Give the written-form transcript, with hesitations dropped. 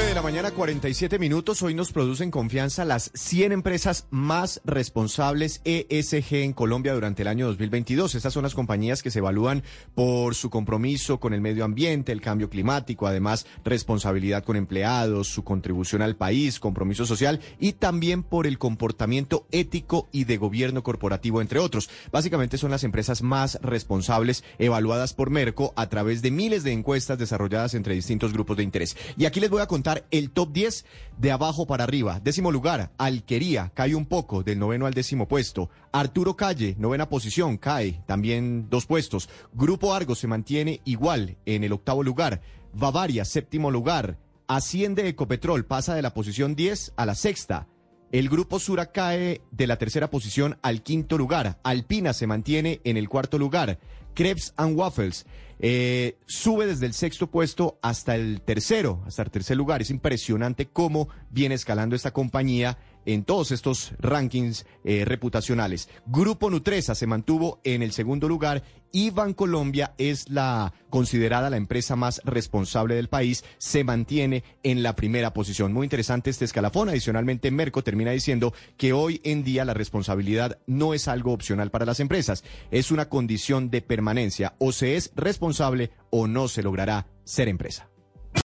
de la mañana, 47 minutos. Hoy nos producen confianza las 100 empresas más responsables ESG en Colombia durante el año 2022. Estas son las compañías que se evalúan por su compromiso con el medio ambiente, el cambio climático, además responsabilidad con empleados, su contribución al país, compromiso social y también por el comportamiento ético y de gobierno corporativo, entre otros. Básicamente son las empresas más responsables evaluadas por Merco a través de miles de encuestas desarrolladas entre distintos grupos de interés. Y aquí les voy a contar el top 10 de abajo para arriba. 10º lugar, Alquería, cae un poco, del 9º al 10º puesto. Arturo Calle, 9ª posición, cae también 2 puestos. Grupo Argos se mantiene igual en el 8º lugar. Bavaria, 7º lugar. Asciende Ecopetrol, pasa de la posición 10 a la 6ª. El Grupo Sura cae de la 3ª posición al 5º lugar. Alpina se mantiene en el 4º lugar. Crepes and Waffles sube desde el 6º puesto hasta el 3º lugar. Es impresionante cómo viene escalando esta compañía en todos estos rankings reputacionales. Grupo Nutresa se mantuvo en el 2º lugar y Bancolombia es la considerada la empresa más responsable del país, se mantiene en la 1ª posición. Muy interesante este escalafón. Adicionalmente, Merco termina diciendo que hoy en día la responsabilidad no es algo opcional para las empresas, es una condición de permanencia. O se es responsable o no se logrará ser empresa.